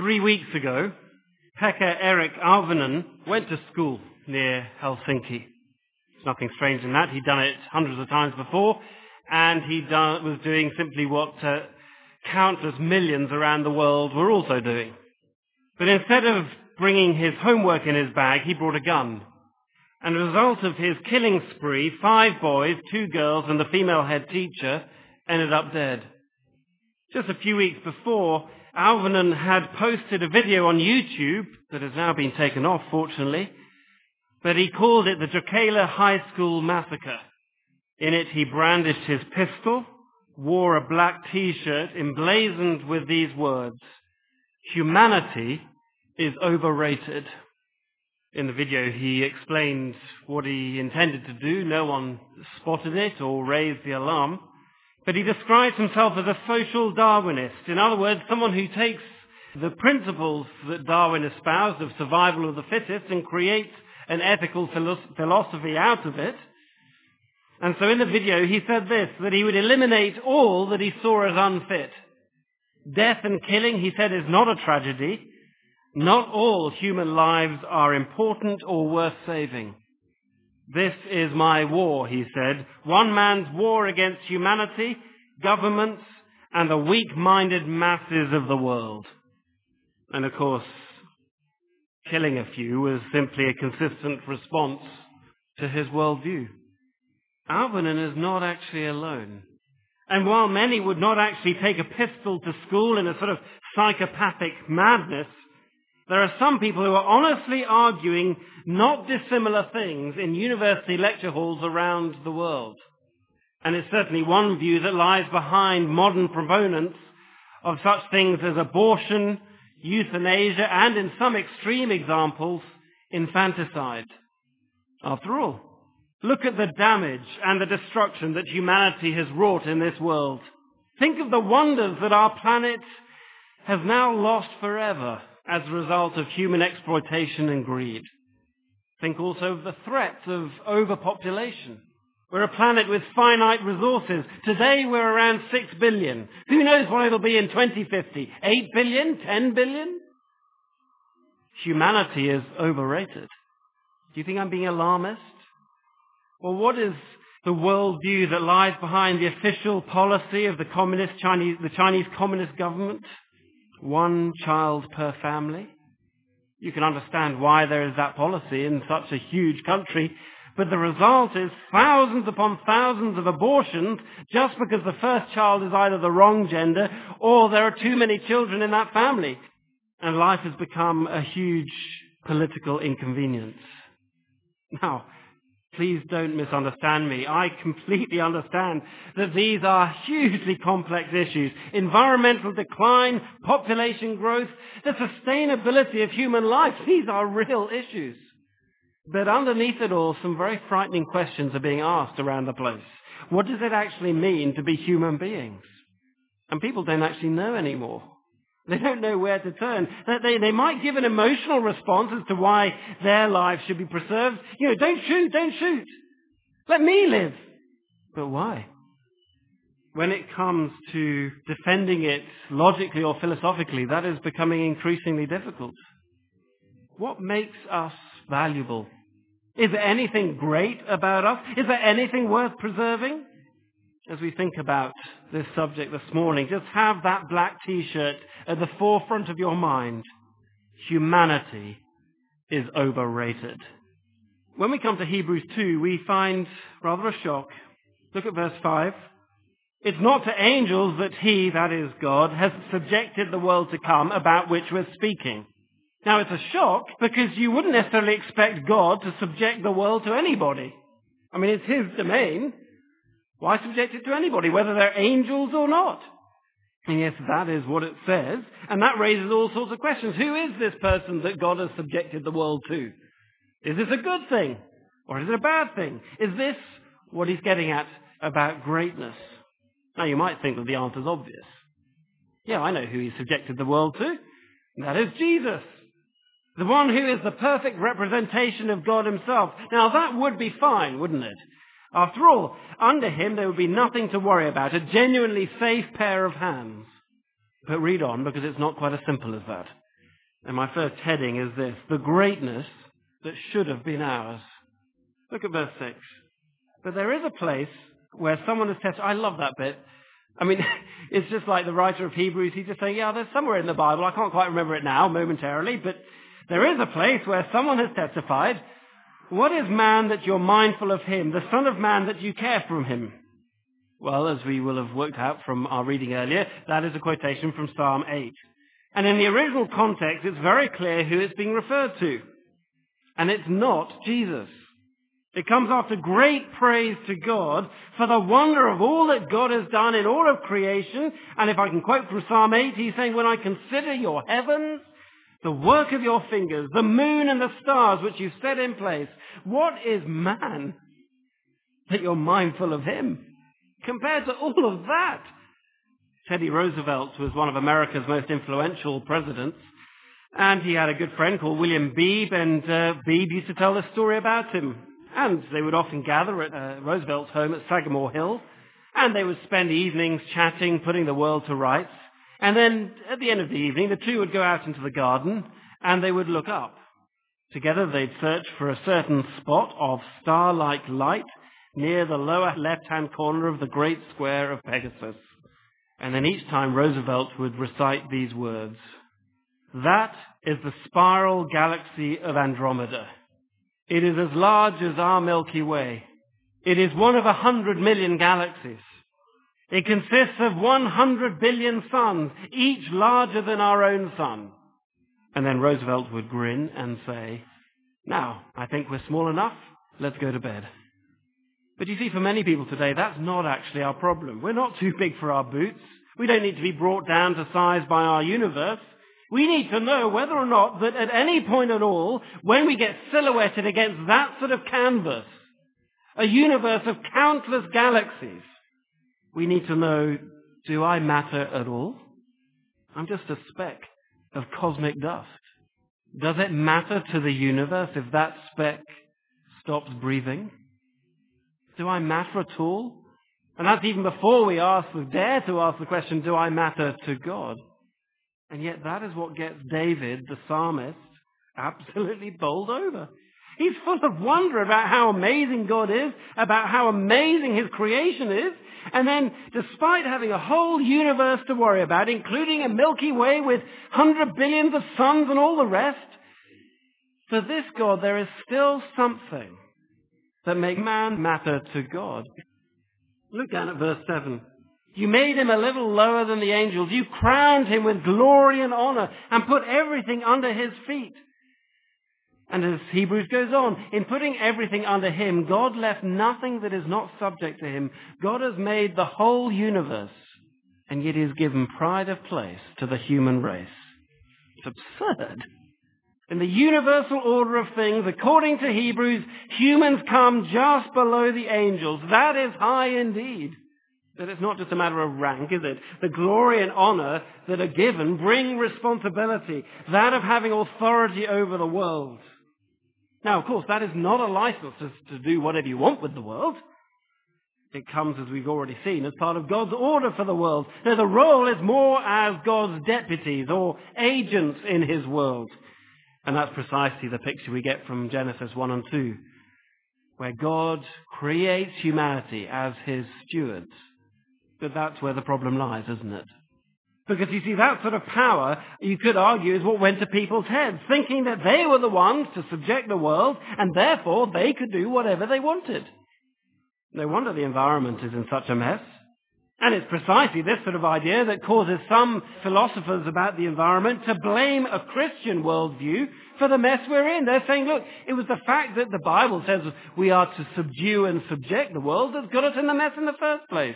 3 weeks ago, Pekka Erik Alvinen went to school near Helsinki. There's nothing strange in that. He'd done it hundreds of times before, and was doing simply what countless millions around the world were also doing. But instead of bringing his homework in his bag, he brought a gun. And as a result of his killing spree, 5 boys, 2 girls, and the female head teacher ended up dead. Just a few weeks before, Alvinen had posted a video on YouTube that has now been taken off, fortunately, but he called it the Jokela High School Massacre. In it, he brandished his pistol, wore a black t-shirt emblazoned with these words, "Humanity is overrated." In the video, he explained what he intended to do. No one spotted it or raised the alarm. But he describes himself as a social Darwinist. In other words, someone who takes the principles that Darwin espoused of survival of the fittest and creates an ethical philosophy out of it. And so in the video, he said this, that he would eliminate all that he saw as unfit. Death and killing, he said, is not a tragedy. Not all human lives are important or worth saving. This is my war, he said, one man's war against humanity, governments, and the weak-minded masses of the world. And of course, killing a few was simply a consistent response to his worldview. Alvinen is not actually alone. And while many would not actually take a pistol to school in a sort of psychopathic madness, there are some people who are honestly arguing not dissimilar things in university lecture halls around the world. And it's certainly one view that lies behind modern proponents of such things as abortion, euthanasia, and in some extreme examples, infanticide. After all, look at the damage and the destruction that humanity has wrought in this world. Think of the wonders that our planet has now lost forever as a result of human exploitation and greed. Think also of the threats of overpopulation. We're a planet with finite resources. Today we're around 6 billion. Who knows what it'll be in 2050? 8 billion? 10 billion? Humanity is overrated. Do you think I'm being alarmist? Well, what is the worldview that lies behind the official policy of the Chinese Communist government? 1 child per family. You can understand why there is that policy in such a huge country, but the result is thousands upon thousands of abortions just because the first child is either the wrong gender or there are too many children in that family. And life has become a huge political inconvenience. Now, please don't misunderstand me. I completely understand that these are hugely complex issues. Environmental decline, population growth, the sustainability of human life. These are real issues. But underneath it all, some very frightening questions are being asked around the place. What does it actually mean to be human beings? And people don't actually know anymore. They don't know where to turn. They might give an emotional response as to why their lives should be preserved. Don't shoot. Let me live. But why? When it comes to defending it logically or philosophically, that is becoming increasingly difficult. What makes us valuable? Is there anything great about us? Is there anything worth preserving? As we think about this subject this morning, just have that black t-shirt at the forefront of your mind. Humanity is overrated. When we come to Hebrews 2, we find rather a shock. Look at verse 5. It's not to angels that he, that is God, has subjected the world to come about which we're speaking. Now it's a shock because you wouldn't necessarily expect God to subject the world to anybody. I mean, it's his domain. Why subject it to anybody, whether they're angels or not? And yes, that is what it says. And that raises all sorts of questions. Who is this person that God has subjected the world to? Is this a good thing? Or is it a bad thing? Is this what he's getting at about greatness? Now, you might think that the answer is obvious. Yeah, I know who he subjected the world to. And that is Jesus. The one who is the perfect representation of God himself. Now, that would be fine, wouldn't it? After all, under him there would be nothing to worry about, a genuinely safe pair of hands. But read on, because it's not quite as simple as that. And my first heading is this: the greatness that should have been ours. Look at verse 6. But there is a place where someone has testified. I love that bit. I mean, it's just like the writer of Hebrews. He's just saying, yeah, there's somewhere in the Bible. I can't quite remember it now momentarily, but there is a place where someone has testified. What is man that you're mindful of him, the Son of Man that you care for him? Well, as we will have worked out from our reading earlier, that is a quotation from Psalm 8. And in the original context, it's very clear who it's being referred to. And it's not Jesus. It comes after great praise to God for the wonder of all that God has done in all of creation. And if I can quote from Psalm 8, he's saying, when I consider your heavens, the work of your fingers, the moon and the stars which you've set in place, what is man that you're mindful of him? Compared to all of that, Teddy Roosevelt was one of America's most influential presidents, and he had a good friend called William Beebe, and Beebe used to tell the story about him. And they would often gather at Roosevelt's home at Sagamore Hill, and they would spend evenings chatting, putting the world to rights. And then at the end of the evening, the two would go out into the garden, and they would look up. Together they'd search for a certain spot of star-like light near the lower left-hand corner of the great square of Pegasus. And then each time Roosevelt would recite these words: that is the spiral galaxy of Andromeda. It is as large as our Milky Way. It is one of 100 million galaxies. It consists of 100 billion suns, each larger than our own sun. And then Roosevelt would grin and say, now, I think we're small enough. Let's go to bed. But you see, for many people today, that's not actually our problem. We're not too big for our boots. We don't need to be brought down to size by our universe. We need to know whether or not that at any point at all, when we get silhouetted against that sort of canvas, a universe of countless galaxies, we need to know, do I matter at all? I'm just a speck of cosmic dust. Does it matter to the universe if that speck stops breathing? Do I matter at all? And that's even before we dare to ask the question, do I matter to God? And yet that is what gets David, the psalmist, absolutely bowled over. He's full of wonder about how amazing God is, about how amazing his creation is. And then, despite having a whole universe to worry about, including a Milky Way with 100 billions of suns and all the rest, for this God there is still something that makes man matter to God. Look down at verse 7. You made him a little lower than the angels. You crowned him with glory and honor and put everything under his feet. And as Hebrews goes on, in putting everything under him, God left nothing that is not subject to him. God has made the whole universe, and yet he has given pride of place to the human race. It's absurd. In the universal order of things, according to Hebrews, humans come just below the angels. That is high indeed. That it's not just a matter of rank, is it? The glory and honor that are given bring responsibility, that of having authority over the world. Now, of course, that is not a license to do whatever you want with the world. It comes, as we've already seen, as part of God's order for the world. Now, the role is more as God's deputies or agents in his world. And that's precisely the picture we get from Genesis 1 and 2, where God creates humanity as his stewards. But that's where the problem lies, isn't it? Because you see, that sort of power, you could argue, is what went to people's heads, thinking that they were the ones to subject the world, and therefore they could do whatever they wanted. No wonder the environment is in such a mess. And it's precisely this sort of idea that causes some philosophers about the environment to blame a Christian worldview for the mess we're in. They're saying, look, it was the fact that the Bible says we are to subdue and subject the world that's got us in the mess in the first place.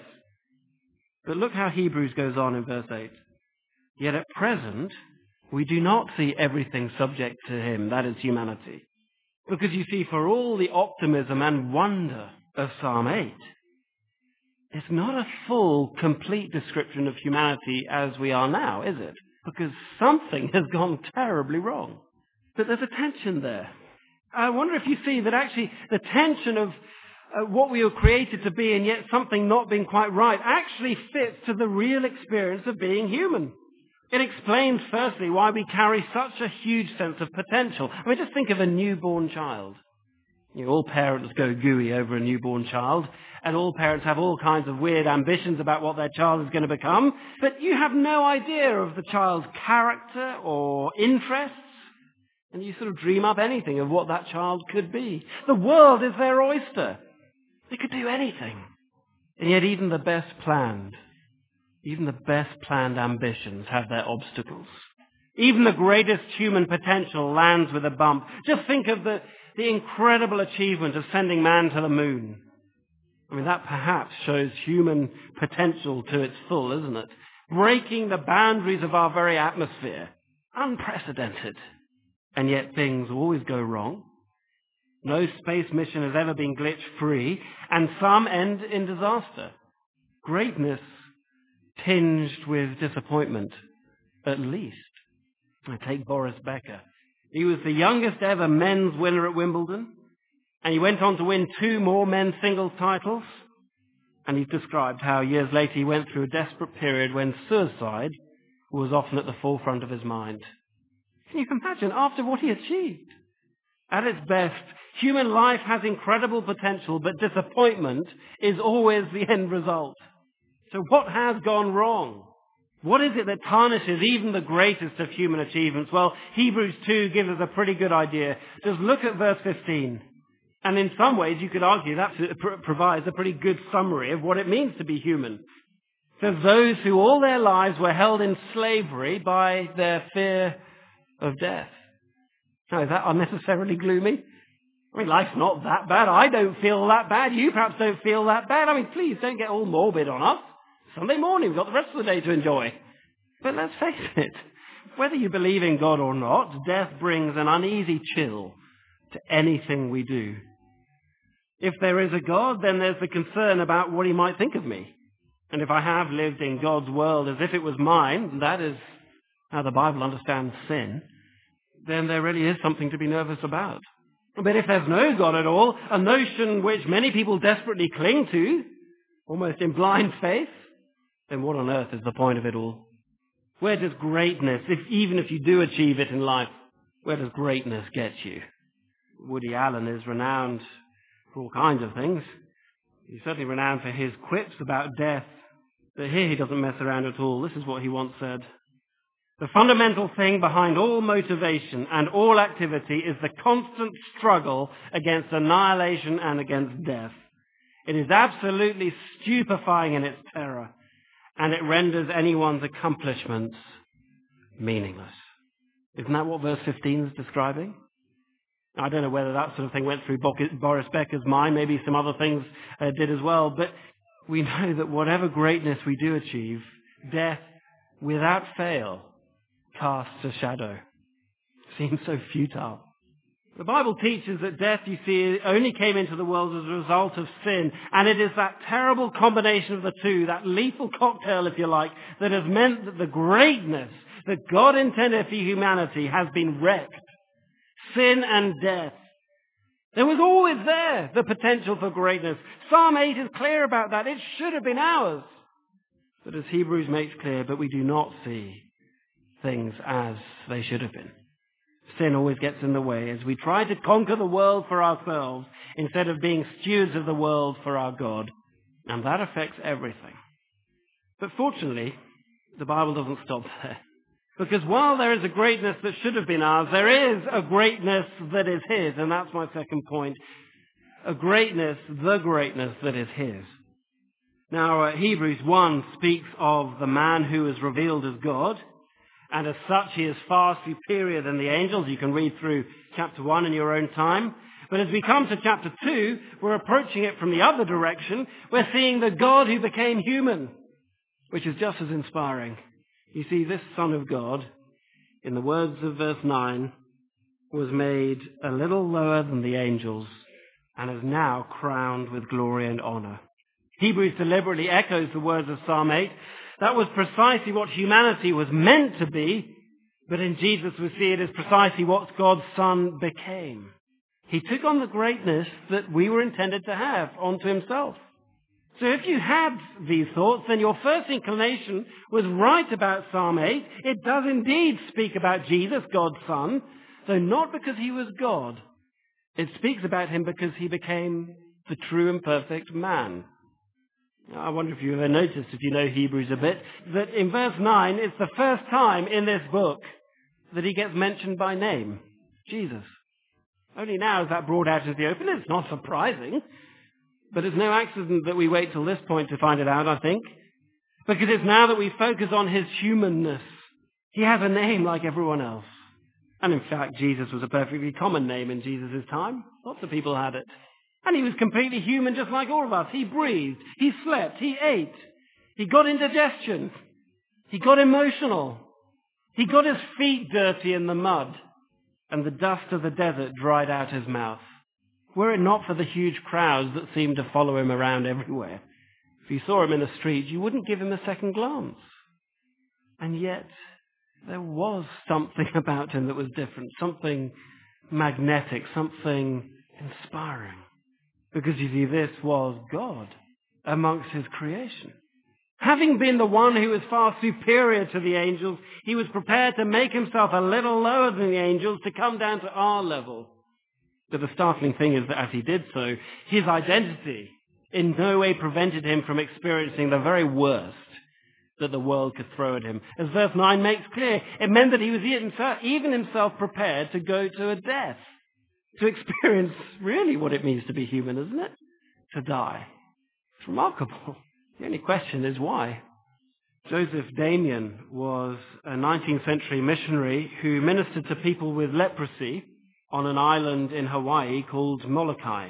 But look how Hebrews goes on in verse 8. Yet at present, we do not see everything subject to him, that is humanity. Because you see, for all the optimism and wonder of Psalm 8, it's not a full, complete description of humanity as we are now, is it? Because something has gone terribly wrong. But there's a tension there. I wonder if you see that actually the tension of what we were created to be and yet something not being quite right actually fits to the real experience of being human. It explains, firstly, why we carry such a huge sense of potential. I mean, just think of a newborn child. All parents go gooey over a newborn child, and all parents have all kinds of weird ambitions about what their child is going to become, but you have no idea of the child's character or interests, and you sort of dream up anything of what that child could be. The world is their oyster. They could do anything. And yet even the best planned ambitions have their obstacles. Even the greatest human potential lands with a bump. Just think of the incredible achievement of sending man to the moon. I mean, that perhaps shows human potential to its full, isn't it? Breaking the boundaries of our very atmosphere. Unprecedented. And yet things always go wrong. No space mission has ever been glitch-free, and some end in disaster. Greatness tinged with disappointment, at least. I take Boris Becker. He was the youngest ever men's winner at Wimbledon, and he went on to win 2 more men's singles titles. And he's described how years later he went through a desperate period when suicide was often at the forefront of his mind. Can you imagine, after what he achieved? At its best, human life has incredible potential, but disappointment is always the end result. So what has gone wrong? What is it that tarnishes even the greatest of human achievements? Well, Hebrews 2 gives us a pretty good idea. Just look at verse 15. And in some ways, you could argue that provides a pretty good summary of what it means to be human. It says, those who all their lives were held in slavery by their fear of death. Now, is that unnecessarily gloomy? I mean, life's not that bad. I don't feel that bad. You perhaps don't feel that bad. I mean, please don't get all morbid on us. Sunday morning, we've got the rest of the day to enjoy. But let's face it, whether you believe in God or not, death brings an uneasy chill to anything we do. If there is a God, then there's the concern about what he might think of me. And if I have lived in God's world as if it was mine, that is how the Bible understands sin, then there really is something to be nervous about. But if there's no God at all, a notion which many people desperately cling to, almost in blind faith, then what on earth is the point of it all? Where does greatness, even if you do achieve it in life, where does greatness get you? Woody Allen is renowned for all kinds of things. He's certainly renowned for his quips about death. But here he doesn't mess around at all. This is what he once said. The fundamental thing behind all motivation and all activity is the constant struggle against annihilation and against death. It is absolutely stupefying in its terror, and it renders anyone's accomplishments meaningless. Isn't that what verse 15 is describing? I don't know whether that sort of thing went through Boris Becker's mind. Maybe some other things did as well. But we know that whatever greatness we do achieve, death, without fail, casts a shadow. Seems so futile. The Bible teaches that death, you see, only came into the world as a result of sin. And it is that terrible combination of the two, that lethal cocktail, if you like, that has meant that the greatness that God intended for humanity has been wrecked. Sin and death. There was always there the potential for greatness. Psalm 8 is clear about that. It should have been ours. But as Hebrews makes clear, but we do not see things as they should have been. Sin always gets in the way as we try to conquer the world for ourselves instead of being stewards of the world for our God. And that affects everything. But fortunately, the Bible doesn't stop there. Because while there is a greatness that should have been ours, there is a greatness that is his. And that's my second point. A greatness, the greatness that is his. Now, Hebrews 1 speaks of the man who is revealed as God. And as such, he is far superior than the angels. You can read through chapter 1 in your own time. But as we come to chapter 2, we're approaching it from the other direction. We're seeing the God who became human, which is just as inspiring. You see, this Son of God, in the words of verse 9, was made a little lower than the angels and is now crowned with glory and honor. Hebrews deliberately echoes the words of Psalm 8. That was precisely what humanity was meant to be, but in Jesus we see it as precisely what God's Son became. He took on the greatness that we were intended to have onto himself. So if you had these thoughts, then your first inclination was right about Psalm 8. It does indeed speak about Jesus, God's Son, though not because he was God. It speaks about him because he became the true and perfect man. I wonder if you've ever noticed, if you know Hebrews a bit, that in verse 9, it's the first time in this book that he gets mentioned by name, Jesus. Only now is that brought out into the open. It's not surprising, but it's no accident that we wait till this point to find it out, I think, because it's now that we focus on his humanness. He has a name like everyone else. And in fact, Jesus was a perfectly common name in Jesus' time. Lots of people had it. And he was completely human just like all of us. He breathed, he slept, he ate, he got indigestion, he got emotional, he got his feet dirty in the mud, and the dust of the desert dried out his mouth. Were it not for the huge crowds that seemed to follow him around everywhere, if you saw him in the street, you wouldn't give him a second glance. And yet, there was something about him that was different, something magnetic, something inspiring. Because you see, this was God amongst his creation. Having been the one who was far superior to the angels, he was prepared to make himself a little lower than the angels to come down to our level. But the startling thing is that as he did so, his identity in no way prevented him from experiencing the very worst that the world could throw at him. As verse 9 makes clear, it meant that he was even himself prepared to go to a death. To experience really what it means to be human, isn't it? To die. It's remarkable. The only question is why. Joseph Damien was a 19th century missionary who ministered to people with leprosy on an island in Hawaii called Molokai.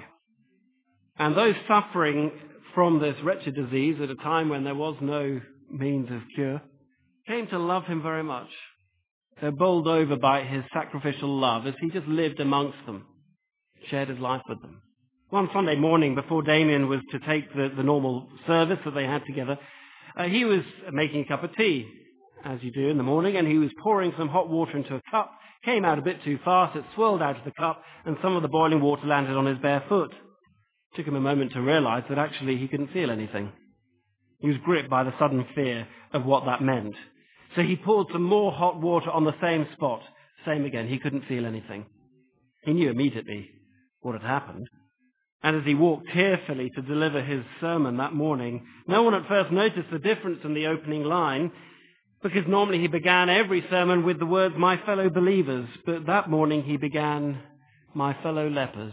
And those suffering from this wretched disease at a time when there was no means of cure came to love him very much. They're bowled over by his sacrificial love as he just lived amongst them, shared his life with them. One Sunday morning, before Damien was to take the normal service that they had together, he was making a cup of tea, as you do in the morning, and he was pouring some hot water into a cup, came out a bit too fast, it swirled out of the cup, and some of the boiling water landed on his bare foot. It took him a moment to realize that actually he couldn't feel anything. He was gripped by the sudden fear of what that meant. So he poured some more hot water on the same spot. Same again, he couldn't feel anything. He knew immediately what had happened. And as he walked tearfully to deliver his sermon that morning, no one at first noticed the difference in the opening line, because normally he began every sermon with the words, "My fellow believers," but that morning he began, "My fellow lepers."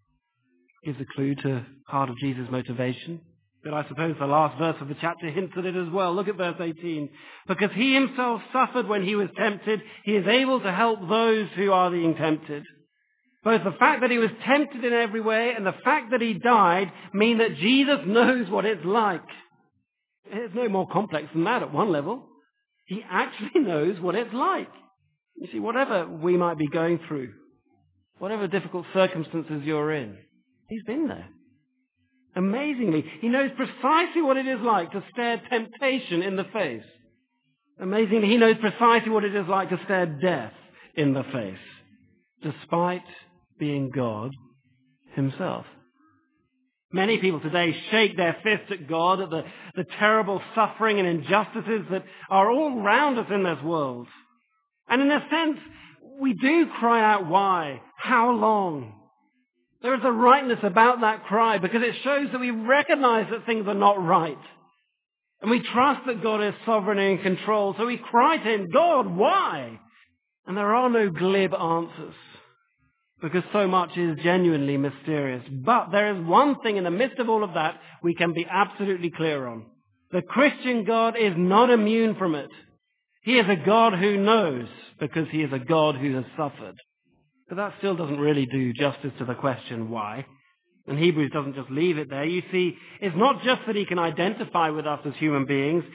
Gives a clue to part of Jesus' motivation. But I suppose the last verse of the chapter hints at it as well. Look at verse 18. Because he himself suffered when he was tempted, he is able to help those who are being tempted. Both the fact that he was tempted in every way and the fact that he died mean that Jesus knows what it's like. It's no more complex than that at one level. He actually knows what it's like. You see, whatever we might be going through, whatever difficult circumstances you're in, he's been there. Amazingly, he knows precisely what it is like to stare temptation in the face. Amazingly, he knows precisely what it is like to stare death in the face, despite being God himself. Many people today shake their fists at God at the terrible suffering and injustices that are all around us in this world. And in a sense, we do cry out, why? How long? There is a rightness about that cry because it shows that we recognize that things are not right. And we trust that God is sovereign and in control. So we cry to him, God, why? And there are no glib answers because so much is genuinely mysterious. But there is one thing in the midst of all of that we can be absolutely clear on. The Christian God is not immune from it. He is a God who knows because he is a God who has suffered. But that still doesn't really do justice to the question why. And Hebrews doesn't just leave it there. You see, it's not just that he can identify with us as human beings.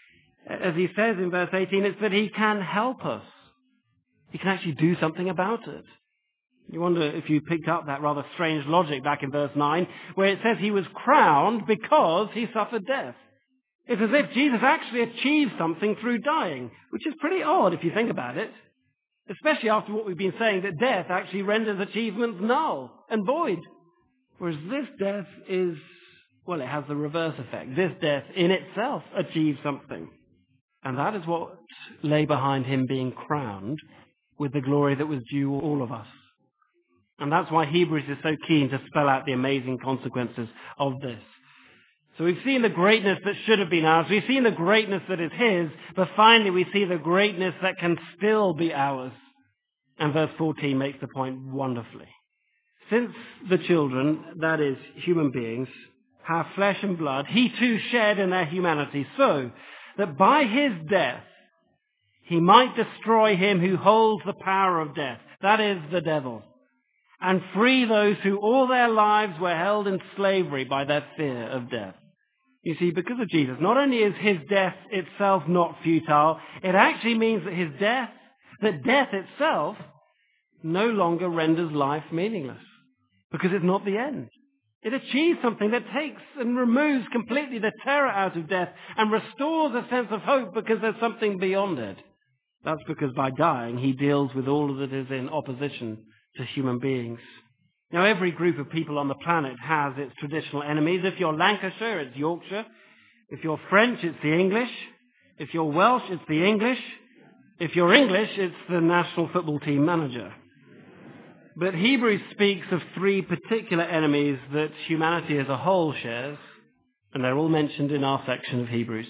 As he says in verse 18, it's that he can help us. He can actually do something about it. You wonder if you picked up that rather strange logic back in verse 9, where it says he was crowned because he suffered death. It's as if Jesus actually achieved something through dying, which is pretty odd if you think about it. Especially after what we've been saying, that death actually renders achievements null and void. Whereas this death is Well, it has the reverse effect. This death in itself achieves something. And that is what lay behind him being crowned with the glory that was due all of us. And that's why Hebrews is so keen to spell out the amazing consequences of this. So we've seen the greatness that should have been ours. We've seen the greatness that is his. But finally we see the greatness that can still be ours. And verse 14 makes the point wonderfully. Since the children, that is, human beings, have flesh and blood, he too shared in their humanity, so that by his death he might destroy him who holds the power of death, that is, the devil, and free those who all their lives were held in slavery by their fear of death. You see, because of Jesus, not only is his death itself not futile, it actually means that death itself no longer renders life meaningless, because it's not the end. It achieves something that takes and removes completely the terror out of death and restores a sense of hope because there's something beyond it. That's because by dying, he deals with all that is in opposition to human beings. Now, every group of people on the planet has its traditional enemies. If you're Lancashire, it's Yorkshire. If you're French, it's the English. If you're Welsh, it's the English. If you're English, it's the national football team manager. But Hebrews speaks of three particular enemies that humanity as a whole shares, and they're all mentioned in our section of Hebrews.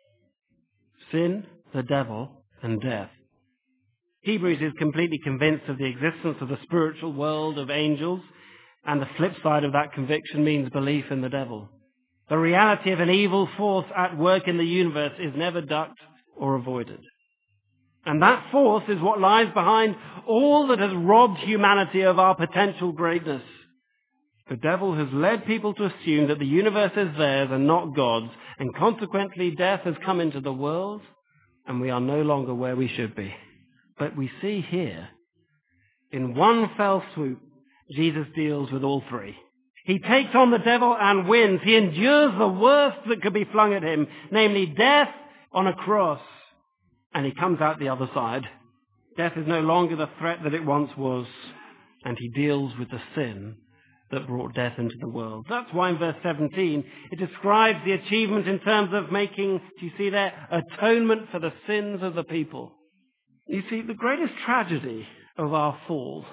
Sin, the devil, and death. Hebrews is completely convinced of the existence of the spiritual world of angels, and the flip side of that conviction means belief in the devil. The reality of an evil force at work in the universe is never ducked or avoided. And that force is what lies behind all that has robbed humanity of our potential greatness. The devil has led people to assume that the universe is theirs and not God's, and consequently death has come into the world, and we are no longer where we should be. But we see here, in one fell swoop, Jesus deals with all three. He takes on the devil and wins. He endures the worst that could be flung at him, namely death on a cross. And he comes out the other side. Death is no longer the threat that it once was, and he deals with the sin that brought death into the world. That's why in verse 17 it describes the achievement in terms of making, do you see there, atonement for the sins of the people. You see, the greatest tragedy of our fall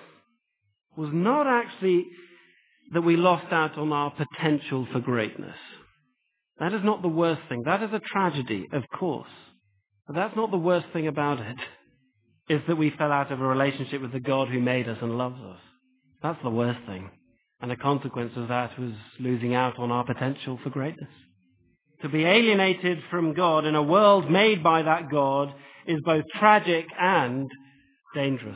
was not actually that we lost out on our potential for greatness. That is not the worst thing. That is a tragedy, of course. But that's not the worst thing about it, is that we fell out of a relationship with the God who made us and loves us. That's the worst thing. And the consequence of that was losing out on our potential for greatness. To be alienated from God in a world made by that God is both tragic and dangerous.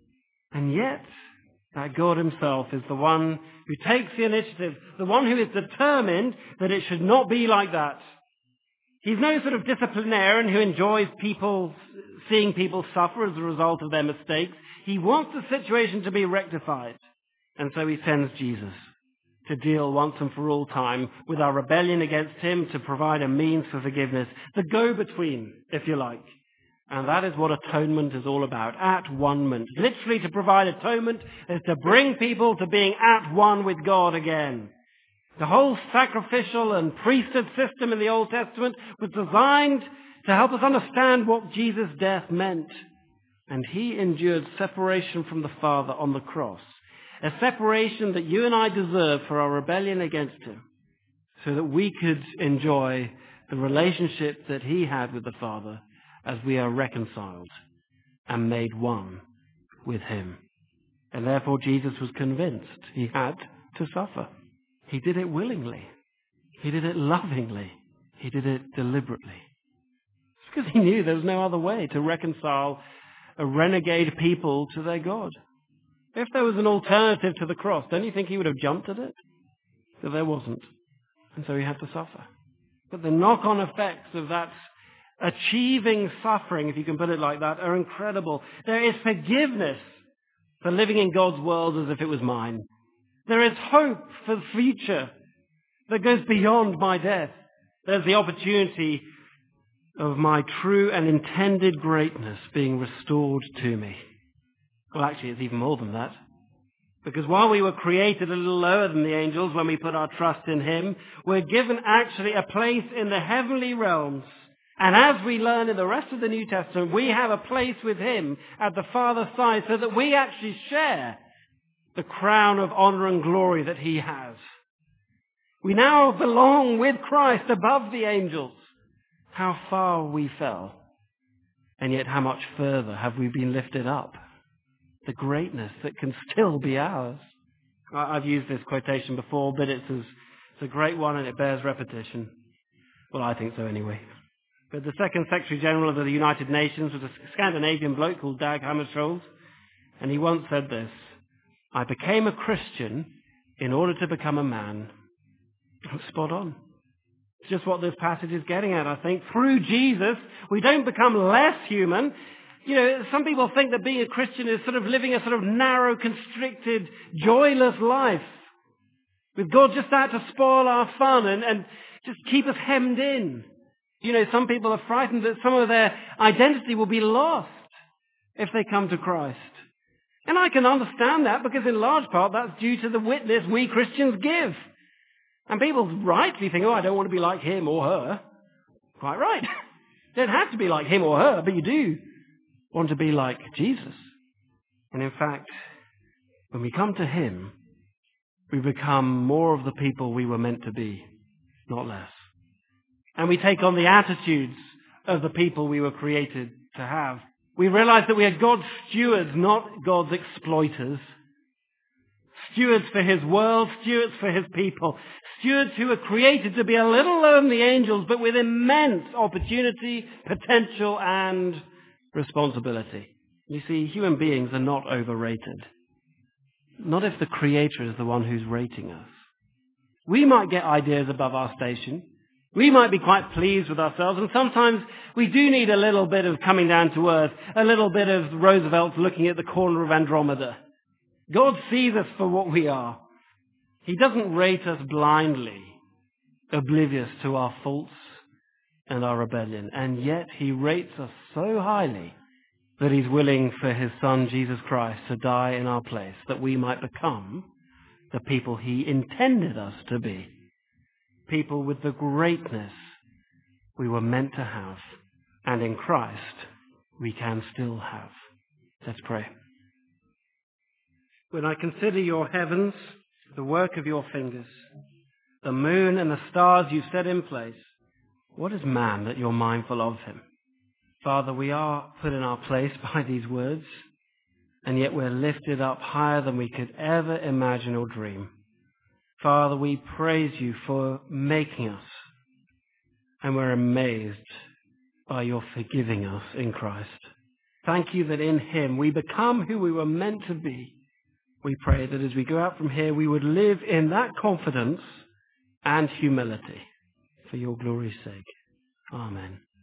And yet, that God himself is the one who takes the initiative, the one who is determined that it should not be like that. He's no sort of disciplinarian who enjoys seeing people suffer as a result of their mistakes. He wants the situation to be rectified. And so he sends Jesus to deal once and for all time with our rebellion against him, to provide a means for forgiveness, the go-between, if you like. And that is what atonement is all about, at-one-ment. Literally, to provide atonement is to bring people to being at one with God again. The whole sacrificial and priesthood system in the Old Testament was designed to help us understand what Jesus' death meant. And he endured separation from the Father on the cross, a separation that you and I deserve for our rebellion against him, so that we could enjoy the relationship that he had with the Father as we are reconciled and made one with him. And therefore Jesus was convinced he had to suffer. He did it willingly. He did it lovingly. He did it deliberately. It's because he knew there was no other way to reconcile a renegade people to their God. If there was an alternative to the cross, don't you think he would have jumped at it? But there wasn't. And so he had to suffer. But the knock-on effects of that achieving suffering, if you can put it like that, are incredible. There is forgiveness for living in God's world as if it was mine. There is hope for the future that goes beyond my death. There's the opportunity of my true and intended greatness being restored to me. Well, actually, it's even more than that. Because while we were created a little lower than the angels when we put our trust in him, we're given actually a place in the heavenly realms. And as we learn in the rest of the New Testament, we have a place with him at the Father's side so that we actually share the crown of honor and glory that he has. We now belong with Christ above the angels. How far we fell, and yet how much further have we been lifted up? The greatness that can still be ours. I've used this quotation before, but it's a great one and it bears repetition. Well, I think so anyway. But the second Secretary General of the United Nations was a Scandinavian bloke called Dag Hammarskjöld, and he once said this: "I became a Christian in order to become a man." Spot on. It's just what this passage is getting at, I think. Through Jesus, we don't become less human. Some people think that being a Christian is sort of living a sort of narrow, constricted, joyless life, with God just out to spoil our fun and just keep us hemmed in. Some people are frightened that some of their identity will be lost if they come to Christ. And I can understand that, because in large part that's due to the witness we Christians give. And people rightly think, I don't want to be like him or her. Quite right. You don't have to be like him or her, but you do want to be like Jesus. And in fact, when we come to him, we become more of the people we were meant to be, not less. And we take on the attitudes of the people we were created to have. We realize that we are God's stewards, not God's exploiters. Stewards for his world, stewards for his people. Stewards who are created to be a little lower than the angels, but with immense opportunity, potential, and responsibility. You see, human beings are not overrated. Not if the Creator is the one who's rating us. We might get ideas above our station. We might be quite pleased with ourselves, and sometimes we do need a little bit of coming down to earth, a little bit of Roosevelt looking at the corner of Andromeda. God sees us for what we are. He doesn't rate us blindly, oblivious to our faults and our rebellion. And yet he rates us so highly that he's willing for his Son, Jesus Christ, to die in our place, that we might become the people he intended us to be. People with the greatness we were meant to have. And in Christ, we can still have. Let's pray. When I consider your heavens, the work of your fingers, the moon and the stars you've set in place, what is man that you're mindful of him? Father, we are put in our place by these words, and yet we're lifted up higher than we could ever imagine or dream. Father, we praise you for making us, and we're amazed by your forgiving us in Christ. Thank you that in him we become who we were meant to be. We pray that as we go out from here, we would live in that confidence and humility for your glory's sake. Amen.